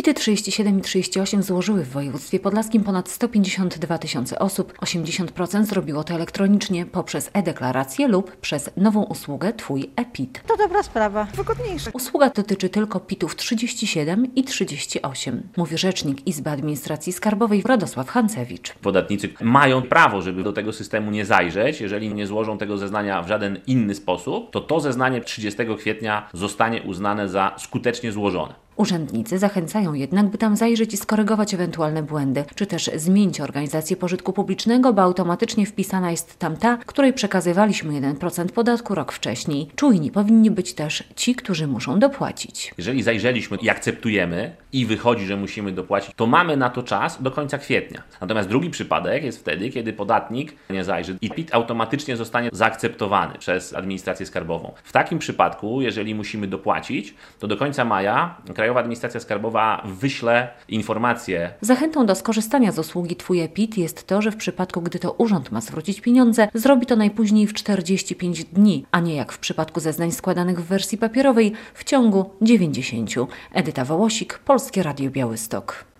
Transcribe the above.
PIT-y 37 i 38 złożyły w województwie podlaskim ponad 152 tysiące osób. 80% zrobiło to elektronicznie poprzez e-deklarację lub przez nową usługę Twój e-PIT. To dobra sprawa, wygodniejsze. Usługa dotyczy tylko PIT-ów 37 i 38, mówi rzecznik Izby Administracji Skarbowej Radosław Hancewicz. Podatnicy mają prawo, żeby do tego systemu nie zajrzeć. Jeżeli nie złożą tego zeznania w żaden inny sposób, to zeznanie 30 kwietnia zostanie uznane za skutecznie złożone. Urzędnicy zachęcają jednak, by tam zajrzeć i skorygować ewentualne błędy, czy też zmienić organizację pożytku publicznego, bo automatycznie wpisana jest tam ta, której przekazywaliśmy 1% podatku rok wcześniej. Czujni powinni być też ci, którzy muszą dopłacić. Jeżeli zajrzeliśmy i akceptujemy i wychodzi, że musimy dopłacić, to mamy na to czas do końca kwietnia. Natomiast drugi przypadek jest wtedy, kiedy podatnik nie zajrzy i PIT automatycznie zostanie zaakceptowany przez administrację skarbową. W takim przypadku, jeżeli musimy dopłacić, to do końca maja Krajowa Administracja Skarbowa wyśle informację. Zachętą do skorzystania z usługi Twój e-PIT jest to, że w przypadku, gdy to urząd ma zwrócić pieniądze, zrobi to najpóźniej w 45 dni, a nie jak w przypadku zeznań składanych w wersji papierowej w ciągu 90. Edyta Wołosik, Polskie Radio Białystok.